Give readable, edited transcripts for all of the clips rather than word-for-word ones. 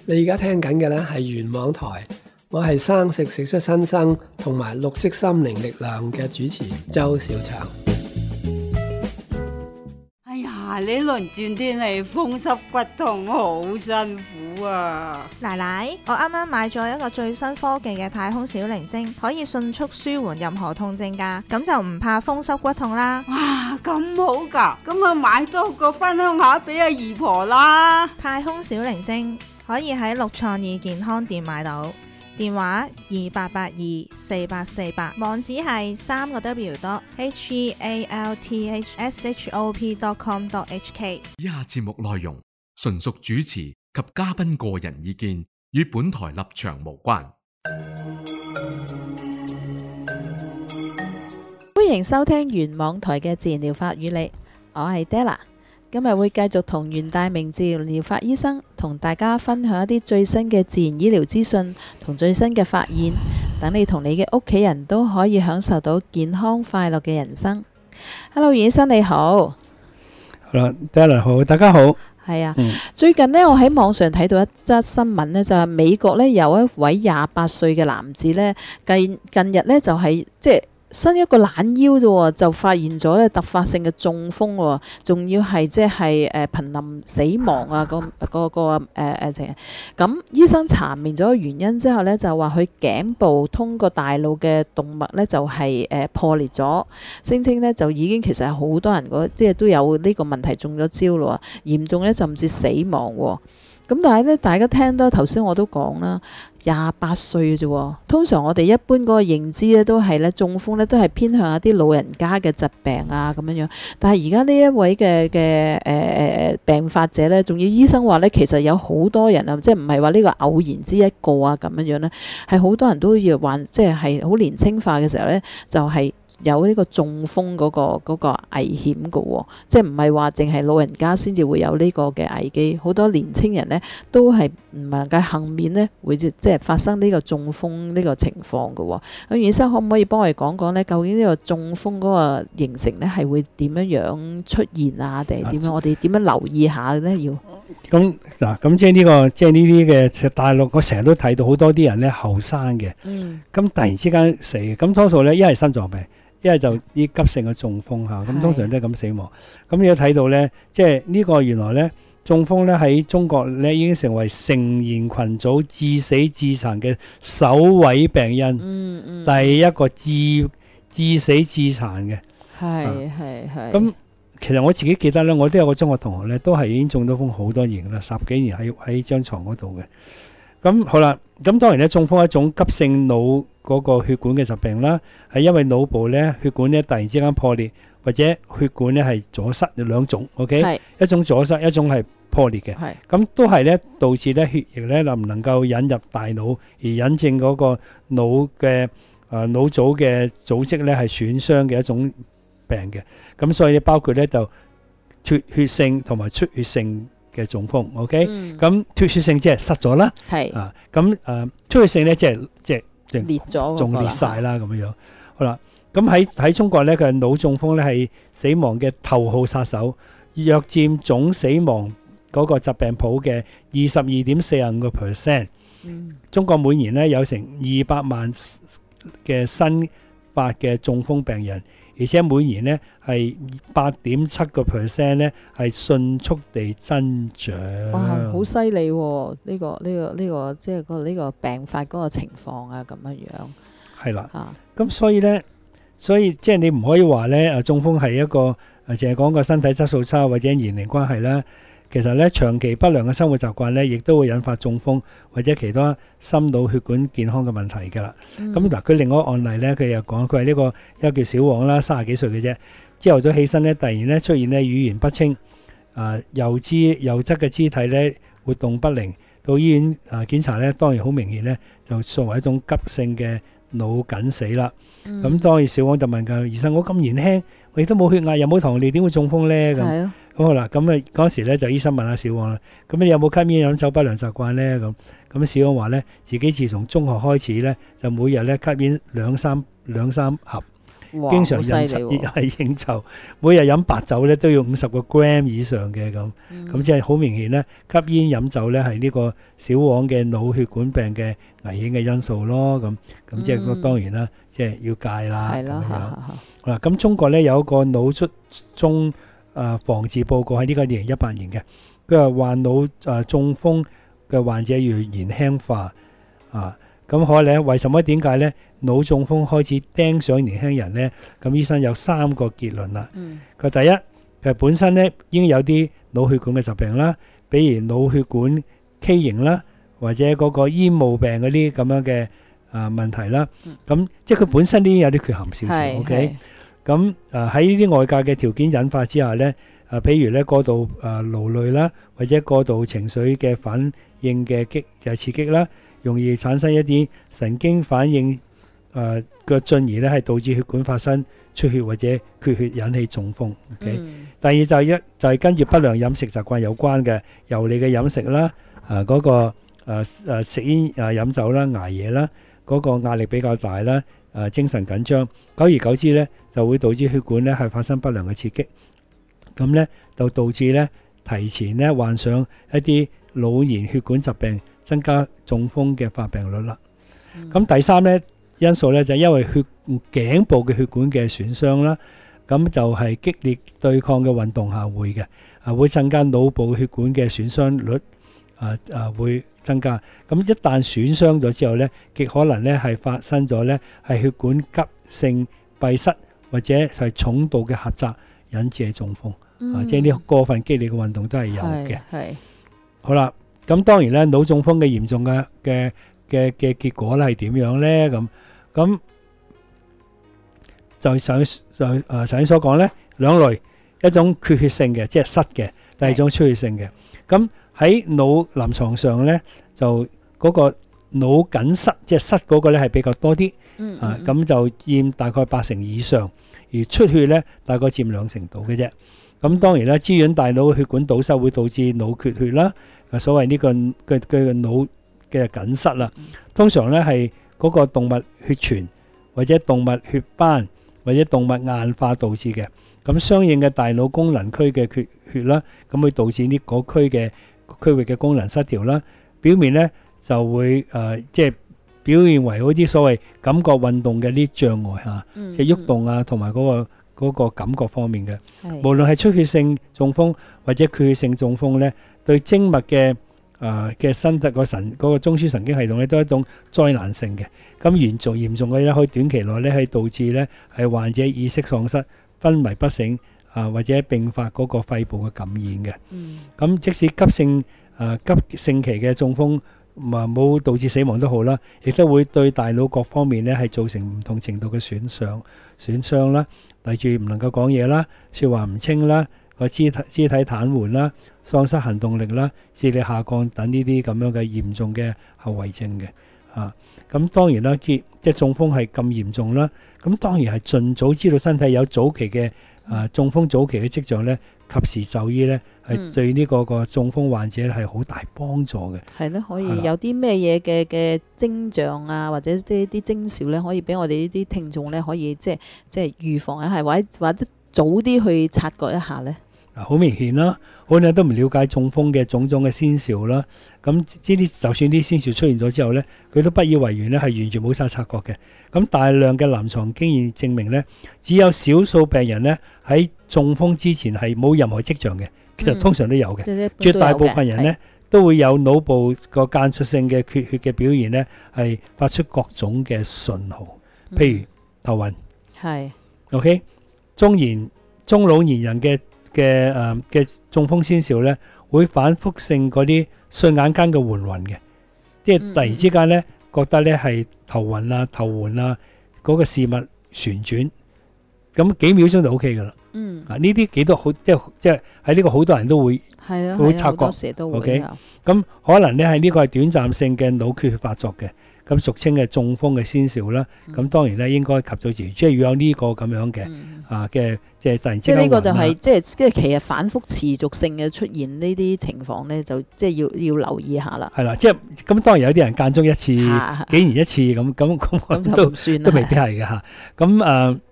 你而家聽緊嘅呢係元網台，我係生食食出新生同埋綠色心靈力量嘅主持周小祥。 哎呀，呢輪轉天氣風濕骨痛好辛苦啊！ 奶奶，我啱啱買咗一個最新科技嘅太空小靈精，可以迅速舒緩任何痛症㗎，咁就唔怕風濕骨痛啦。 哇，咁好㗎，咁我買多個分享下俾阿姨婆啦。 太空小靈精可以喺六創意健康店買到，電話28824848，網址係3個W.healthshop.com.hk。 以下節目內容純屬主持及嘉賓個人意見，與本台立場無關。 歡迎收聽元網台嘅自然療法與你，我係 Della。今日會繼續同袁大明治療法醫生同大家分享一啲最新嘅自然醫療資訊同最新嘅發現，等你同你嘅屋企人都可以享受到健康快樂嘅人生。Hello， 袁醫生你好。 好啦，Della好，大家好。 係啊，最近呢，我喺網上睇到一則新聞呢，就係美國呢有一位28歲嘅男子呢，近日呢就係伸一個懶腰啫喎，就發現咗咧突發性嘅中風喎，仲要係瀕臨死亡啊！咁醫生查明咗原因之後咧，就話佢頸部通過大腦嘅動脈咧就係破裂咗，聲稱咧就已經其實係好多人都有呢個問題中咗招咯，嚴重咧甚至死亡喎。咁但係咧，大家聽到頭先我都講啦，28歲嘅啫。通常我哋一般嗰個認知咧，都係咧中風咧，都係偏向一啲老人家嘅疾病啊咁樣樣。但係而家呢一位嘅病發者咧，仲要醫生話咧，其實有好多人啊，即係唔係話呢個偶然之一個啊咁樣樣咧，係好多人都要患，即係好年青化嘅時候咧，就係有呢個中風嗰個危險嘅喎，即係唔係話淨係老人家先至會有呢個嘅危機，好多年青人呢都係唔能夠幸免呢會即係發生呢個中風呢個情況嘅喎。咁袁醫生可唔可以幫我哋講講呢？究竟呢個中風嗰個形成呢係會點樣出現啊？定係點樣？我哋點樣留意下呢？要咁嗱，咁即係呢啲嘅大陸，我成日都睇到好多啲人呢後生嘅，咁突然之間死，咁多數呢一係心臟病。一係就啲急性嘅中風嚇，咁通常都係咁死亡。咁你都睇到咧，即係呢個原來咧中風咧喺中國咧已經成為成年群組致死致殘嘅首位病因，第一個致死致殘嘅。係。咁其實我自己記得咧，我都有個中學同學咧，都係已經中到風好多年啦，10幾年喺張床嗰度嘅。咁好啦，咁當然咧，中風係一種急性腦嗰個血管嘅疾病啦，係因為腦部咧血管咧突然之間破裂，或者血管咧係阻塞，有兩種 ，OK， 一種阻塞，一種係破裂嘅。咁都係咧導致咧血液咧能唔能夠引入大腦，而引證嗰個腦嘅腦組嘅組織咧係損傷嘅一種病嘅。咁所以咧包括咧就脫血性同埋出血性嘅中風 ，OK， 咁脫血性即係塞咗啦，咁出血性咧即係裂咗，仲裂晒啦咁樣。好啦，咁喺中國咧，佢腦中風咧係死亡嘅頭號殺手，約佔總死亡嗰個疾病譜嘅22.45%。中國每年咧有成200萬嘅新發嘅中風病人。而且每年咧係8.7% 咧係迅速地增長。 哇，好犀利喎！呢個即係呢個病發嗰個情況啊，咁樣樣。 係啦。咁所以即係你唔可以話咧中風係一個淨係講個身體質素差或者年齡關係啦。其實咧長期不良嘅生活習慣咧，亦都會引發中風或者其他心腦血管健康嘅問題㗎啦。咁嗱，佢另外一個案例咧，佢又講佢係呢個一個叫小王啦，30幾歲嘅啫，朝頭早起身咧，突然咧出現咧語言不清，右側嘅肢體咧活動不靈，到醫院檢查咧，當然好明顯咧就作為一種急性嘅腦梗死啦。咁當然小王就問佢醫生：我咁年輕，我亦都冇血壓，又冇糖尿，點會中風咧？咁好啦，咁嗰時咧就醫生問下小王啦，咁你有冇吸煙飲酒不良習慣咧？咁小王話咧，自己自從中學開始咧，就每日咧吸煙兩三盒， 哇經常好犀利喎係應酬，每日飲白酒咧都要50個 gram 以上嘅咁，咁即係好明顯咧，吸煙飲酒咧係呢個小黃嘅腦血管病嘅危險嘅因素咯。咁即係當然啦，即係要戒啦。 係咯， 咁樣嗱，咁中國咧有一個腦卒中防治報告喺呢個2018年嘅，佢話患腦中風嘅患者越年輕化啊。咁可能咧，為什麼點解咧腦中風開始盯上年輕人咧？咁醫生有3個結論啦。佢第一，佢本身咧已經有啲腦血管嘅疾病啦，比如腦血管畸形啦，或者嗰個煙霧病嗰啲咁樣嘅問題啦。咁即係佢本身已經有啲缺陷少少。OK。咁喺呢啲外界嘅條件引發之下咧，譬如咧過度勞累啦，或者過度情緒嘅反應嘅刺激啦。容易產生一啲神經反應嘅進而咧係導致血管發生出血或者缺血，引起中風。Okay? 第二就係跟住不良飲食習慣有關嘅油膩嘅飲食啦，嗰個食煙飲酒啦，捱夜啦，嗰個壓力比較大啦，精神緊張，久而久之咧就會導致血管咧係發生不良嘅刺激，咁咧就導致咧提前咧患上一啲腦炎血管疾病，增加中風嘅發病率啦。咁第三咧因素咧就係因為頸部嘅血管嘅損傷啦，咁就係激烈對抗嘅運動下會嘅，會增加腦部血管嘅損傷率，會增加。咁一旦損傷咗之後咧，極可能咧係發生咗咧係血管急性閉塞或者係重度嘅狹窄，引致係中風。即係呢過分激烈嘅運動都係有嘅。 係好啦。咁當然咧，腦中風嘅嚴重嘅結果咧係點樣咧？咁就頭先所講咧兩類，一種缺血性嘅，即係塞嘅；第二種出血性嘅。咁喺腦臨床上咧，就嗰個腦緊塞，即係塞嗰個咧係比較多啲。咁就佔大概80%以上，而出血咧大概佔20%度嘅啫。咁當然啦，滋潤大腦嘅血管堵塞會導致腦缺血啦。所謂呢個嘅腦嘅緊塞啦，通常咧係嗰個動物血栓或者動物血斑或者動物硬化導致嘅。咁相應嘅大腦功能區嘅缺血啦，咁會導致呢個區域嘅功能失調啦。表面咧就會即係表現為嗰啲所謂感覺運動嘅啲障礙嚇，即係喐動啊同埋嗰個感覺方面嘅。無論係出血性中風或者缺血性中風咧，對精密嘅身體嗰個中樞神經系統咧，都係一種災難性嘅。咁嚴重嘅咧，可以短期內咧係導致咧係患者意識喪失、昏迷不醒或者併發嗰個肺部嘅感染嘅。咁即使急性期嘅中風冇導致死亡都好啦，亦都會對大腦各方面咧係造成唔同程度嘅損傷啦，例如唔能夠講嘢啦、説話唔清啦、個肢體癱瘓啦、喪失行動力啦、智力下降等呢啲咁樣嘅嚴重嘅後遺症嘅。咁當然啦，即係中風係咁嚴重啦，咁當然係盡早知道身體有早期嘅中風早期嘅跡象咧，及時就醫咧，係對呢個中風患者係好大幫助嘅。係咯， 可以有啲咩嘢嘅徵象啊，或者啲徵兆咧，可以俾我哋呢啲聽眾咧，可以即係預防一下，或者早啲去察覺一下咧。 好明顯啦，好多人都唔了解中風嘅種種嘅先兆啦。咁呢啲就算啲先兆出現咗之後咧，佢都不以為然咧，係完全冇晒察覺嘅。咁大量嘅臨床經驗證明咧，只有少數病人咧喺中風之前係冇任何跡象嘅，其實通常都有嘅。絕大部分人咧都會有腦部個間歇性嘅缺血嘅表現咧，係發出各種嘅信號，譬如頭暈。 係。 OK， 中老年人嘅中風先兆咧，會反覆性嗰啲瞬眼間嘅緩暈嘅，即係突然之間咧覺得咧係頭暈啊、頭暈啊，嗰個事物旋轉，咁幾秒鐘就 OK 噶啦。呢啲幾多好，即係喺呢個好多人都會會察覺。OK， 咁可能咧係呢個係短暫性嘅腦缺血發作嘅。咁俗稱嘅中風嘅先兆啦，咁當然咧應該及早治療，即係要有呢個咁樣嘅即係突然之間。即係呢個就係即係其實反覆持續性嘅出現呢啲情況咧，就即係要留意下啦。係啦，即係咁當然有啲人間中一次、幾年一次咁都未必係嘅嚇。咁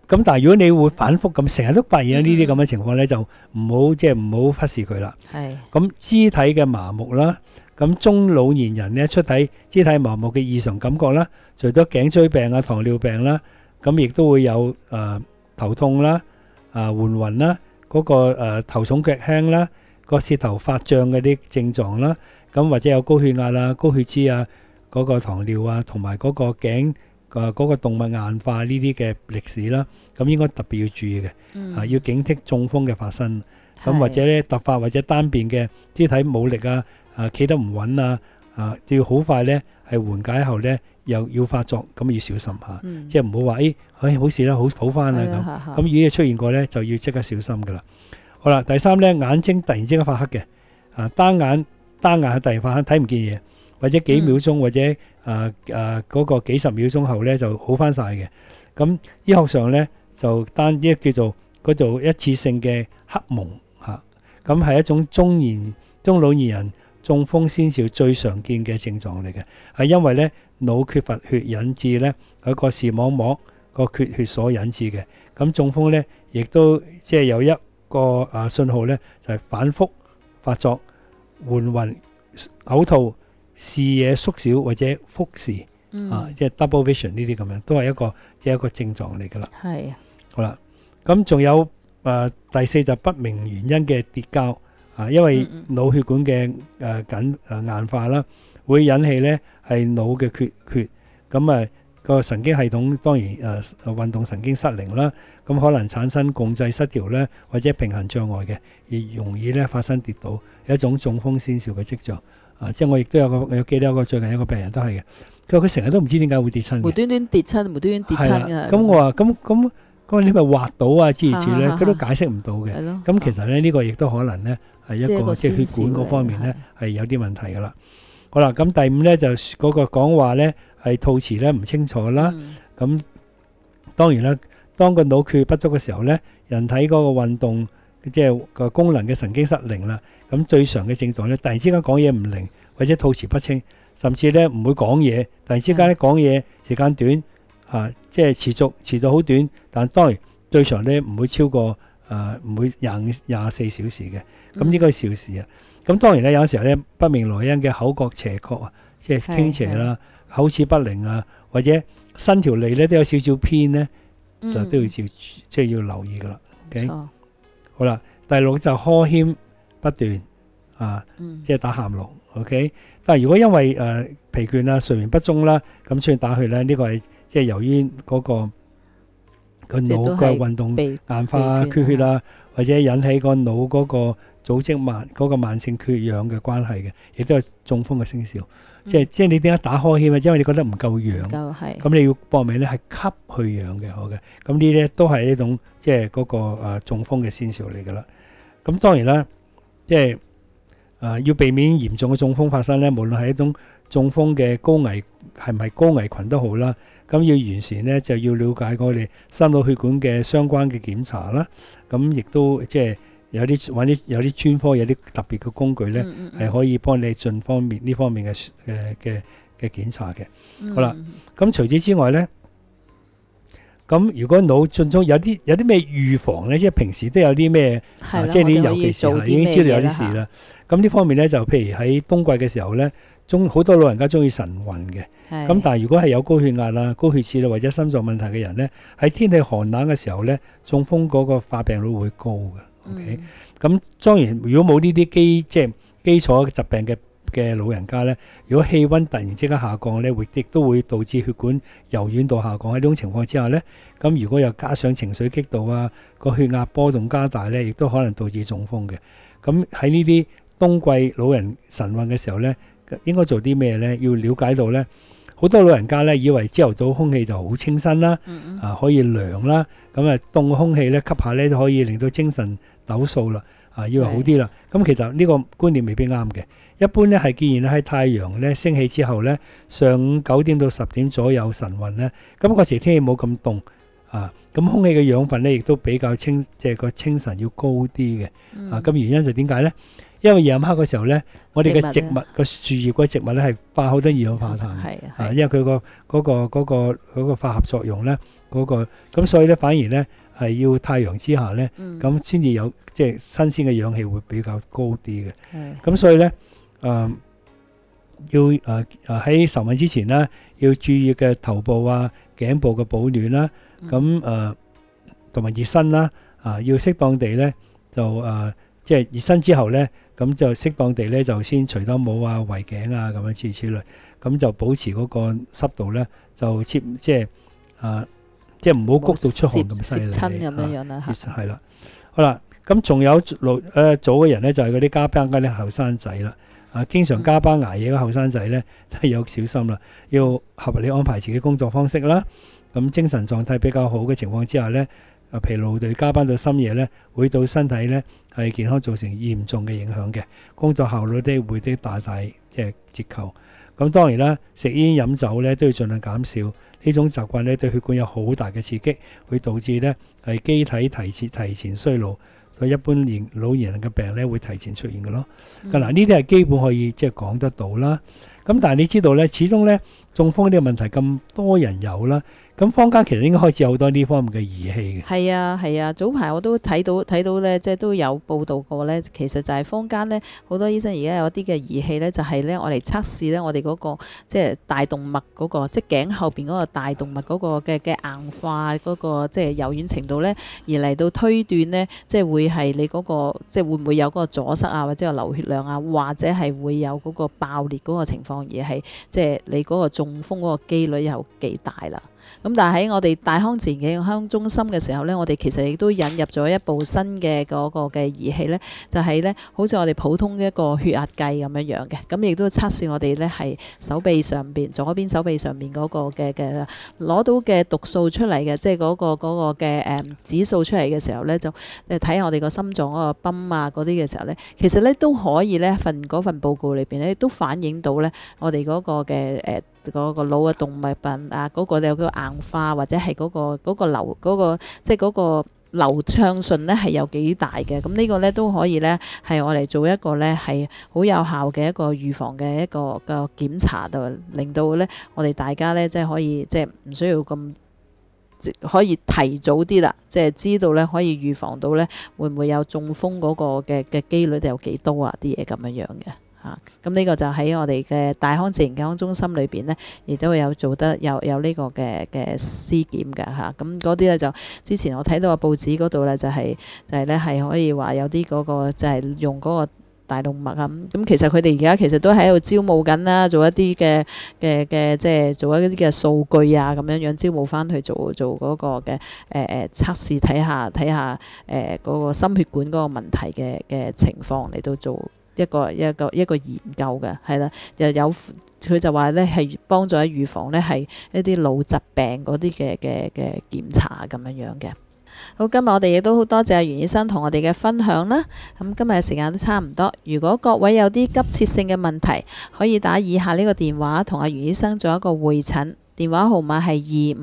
咁但係如果你會反覆咁成日都發現呢啲咁嘅情況咧，就唔好即係唔好忽視佢啦。 係咁肢體嘅麻木啦，咁中老年人咧出體肢體麻木嘅異常感覺啦，除咗頸椎病啊、糖尿病啦，咁亦都會有頭痛啦、換暈啦、嗰個頭重腳輕啦、個舌頭發脹嗰啲症狀啦，咁或者有高血壓啊、高血脂啊、嗰個糖尿啊，同埋嗰個頸嗰個動脈硬化呢啲嘅歷史啦，咁應該特別要注意嘅，要警惕中風嘅發生。咁或者咧突發或者單邊嘅肢體冇力啊，企得唔穩啊，就要好快咧係緩解後咧又要發作，咁要小心嚇，即係唔好話好事啦，好翻啦咁。咁如果出現過咧，就要即刻小心噶啦。好啦，第三咧，眼睛突然之間發黑嘅，單眼係突然發黑，睇唔見嘢，或者幾秒鐘或者嗰個幾十秒鐘後咧就好翻晒嘅。咁醫學上咧就呢叫做嗰做一次性嘅黑蒙嚇，咁係一種中老年人中風先兆最常見嘅症狀嚟嘅，係因為咧腦缺乏血引致咧嗰個視網膜個缺血所引致嘅。咁中風咧亦都即係有一個信號咧，就係反覆發作、換暈、嘔吐、視野縮小或者複視即係 double vision 呢啲咁樣，都係一個症狀嚟噶啦。 係好啦，咁仲有第四就不明原因嘅跌跤。因為腦血管嘅硬化啦，會引起咧係腦嘅缺血，咁個神經系統當然運動神經失靈啦，咁可能產生共濟失調咧，或者平衡障礙嘅，而容易咧發生跌倒，有一種中風先兆嘅跡象。即係我亦都有記得有個最近有個病人都係嘅，佢話佢成日都唔知點解會跌親嘅， 無端端跌親㗎。 咁我話咁你咪滑到啊之類咧，佢都解釋唔到嘅。咁其實咧呢個亦都可能咧係一個即係血管嗰方面咧係有啲問題噶啦。好啦，咁第五咧就嗰個講話咧係吐詞咧唔清楚啦。咁當然啦，當個腦缺不足嘅時候咧，人體嗰個運動即係個功能嘅神經失靈啦。咁最常嘅症狀咧，突然之間講嘢唔靈，或者吐詞不清，甚至咧唔會講嘢，突然之間咧講嘢時間短。即係持續好短，但當然最長咧唔會超過唔會24小時嘅。咁呢個係小事啊。咁當然咧有時候咧不明來因嘅口角斜角啊，即係傾斜啦，口齒不靈啊，或者伸條脷咧都有少少偏咧，就都要即係要留意噶啦。OK，好啦，第六就呵欠不斷即係打喊路。OK， 但係如果因為疲倦啊、睡眠不足啦，咁出現打血咧，呢個係即係由於嗰個腦嘅運動硬化缺血啦，或者引起個腦嗰個組織嗰個慢性缺氧嘅關係嘅，亦都係中風嘅徵兆。即係你點解打呵欠啊？因為你覺得唔夠氧，咁你要搏命咧係吸去氧嘅，好嘅。咁呢啲咧都係一種即係嗰個中風嘅先兆嚟㗎啦。咁當然啦，即係要避免嚴重嘅中風發生咧，無論係一種中風嘅高危係唔係高危群都好啦。咁要完善咧，就要了解我哋心腦血管嘅相關嘅檢查啦。咁亦都即係有啲專科有啲特別嘅工具咧，係可以幫你盡方面呢方面嘅檢查嘅。好啦，咁除此之外咧，咁如果腦進中有啲咩預防咧，即係平時都有啲咩，即係你尤其是係已經知道有啲事啦。咁呢方面咧，就譬如喺冬季嘅時候咧，好多老人家中意晨運嘅。咁但係如果係有高血壓啊、高血脂啦或者心臟問題嘅人咧，喺天氣寒冷嘅時候咧，中風嗰個發病率會高嘅。OK，咁當然如果冇呢啲基礎疾病嘅老人家咧，如果氣温突然之間下降咧，亦都會導致血管柔軟度下降。喺呢種情況之下咧，咁如果又加上情緒激動啊，個血壓波動加大咧，亦都可能導致中風嘅。咁喺呢啲冬季老人晨運嘅時候咧，應該做啲咩咧？要了解到咧，好多老人家咧以為朝頭早空氣就好清新啦，可以涼啦，咁凍嘅空氣咧吸下咧都可以令到精神抖擻啦，以為好啲啦。咁其實呢個觀念未必啱嘅。一般咧係建議咧喺太陽咧升起之後咧，上午9點到10點左右晨運咧，咁嗰時天氣冇咁凍咁空氣嘅養分咧亦都比較清，即係個清晨要高啲嘅。咁原因就點解咧？ 因為夜晚黑嗰時候咧，我哋嘅植植物物個樹葉嗰植物咧係化好多二氧化碳， 係啊， 因為佢嗰個化合作用咧，咁所以咧反而咧係要太陽之下咧，咁先至有即係新鮮嘅氧氣會比較高啲嘅。咁所以咧要喺受孕之前啦，要注意嘅頭部啊、頸部嘅保暖啦，咁同埋熱身啦，要適當地咧就即係熱身之後咧，咁就適當地咧就先除咗帽啊、圍頸啊咁樣諸如此類，咁就保持嗰個濕度咧就即係唔好谷到出汗咁犀利， 攝親咁樣啦嚇。 係啦，好啦，咁仲有早嘅人咧就係嗰啲加班嗰啲後生仔啦。經常加班捱夜嘅後生仔咧，都係有小心啦，要合理安排自己工作方式啦。咁精神狀態比較好嘅情況之下咧，疲勞對加班到深夜咧，會對身體咧係健康造成嚴重嘅影響嘅，工作效率都會啲大即係折扣。咁當然啦，食煙飲酒咧都要盡量減少，呢種習慣咧對血管有好大嘅刺激，會導致咧係機體提前衰老。所以一般老年人嘅病咧會提前出現嘅咯。嗱，呢啲係基本可以即係講得到啦。咁但係你知道咧，始終咧中風呢個問題咁多人有啦，咁坊間其實應該開始有好多呢方面嘅儀器嘅。 係啊係啊，早排我都睇到咧，即係都有報道過咧。其實就係坊間咧，好多醫生而家有啲嘅儀器咧，就係咧我嚟測試咧我哋嗰個即係大動脈嗰個，即係頸後邊嗰個大動脈嗰個嘅硬化嗰個即係柔軟程度咧，而嚟到推斷咧，即係會係你嗰個即係會唔會有嗰個阻塞啊，或者有流血量啊，或者係會有嗰個爆裂嗰個情況，而係即係你嗰個中風嗰個機率有幾大啦。咁但係喺我哋大康自然健康中心嘅時候呢，我哋其實亦都引入咗一部新嘅嗰個嘅儀器呢，就係呢好似我哋普通嘅一個血壓計咁樣樣嘅，咁亦都測試我哋呢係手臂上邊左邊手臂上邊嗰個嘅攞到嘅讀數出嚟嘅，即係嗰個嘅指數出嚟嘅時候呢，就睇下我哋個心臟嗰個泵啊嗰啲嘅時候呢，其實呢都可以呢嗰份報告裏邊呢都反映到呢我哋嗰個嘅嗰個腦嘅動脈病啊，嗰個有個硬化或者係嗰個流即係嗰個流暢順呢係有幾大嘅。咁呢個呢都可以呢係我哋做一個呢係好有效嘅一個預防嘅一個檢查度，令到呢我哋大家呢即係可以即係唔需要咁可以提早啲啦，即係知道呢可以預防到呢會唔會有中風嗰個嘅機率有幾多啊啲嘢咁樣嘅。咁呢個就喺我哋嘅大康自然健康中心裏邊呢，亦都有做得有呢個嘅屍檢嘅嚇。咁嗰啲呢，就之前我睇到個報紙嗰度呢，就係呢係可以話有啲嗰個就係用嗰個大動脈啊。咁其實佢哋而家其實都喺度招募緊啦，做一啲嘅即係做一啲嘅數據啊，咁樣招募翻去做嗰個嘅測試，睇下嗰個心血管嗰個問題嘅情況嚟到做一個研究嘅，係啦，又有佢就話咧係幫助喺預防咧係一啲腦疾病嗰啲嘅檢查咁樣嘅。好，今日我哋亦都好多謝袁醫生同我哋嘅分享啦。咁今日嘅時間都差唔多，如果各位有啲急切性嘅問題，可以打以下呢個電話同阿袁醫生做一個會診，電話號碼係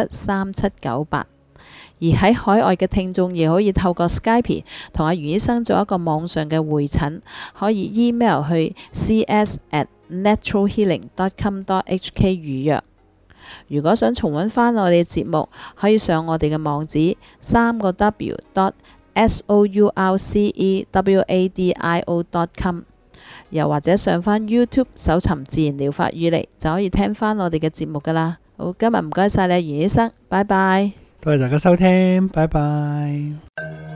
25773798。而喺海外嘅聽眾亦可以透過 Skype 同阿袁醫生做一個網上嘅會診，可以 email 去 cs@naturalhealing.com.hk 預約。如果想重溫返我哋嘅節目，可以上我哋嘅網址3w.sourcewadio.com， 又或者上返 YouTube 搜尋自然療法與你，就可以聽返我哋嘅節目㗎喇。好，今日唔該晒你袁醫生，拜拜。 多謝大家收聽，拜拜。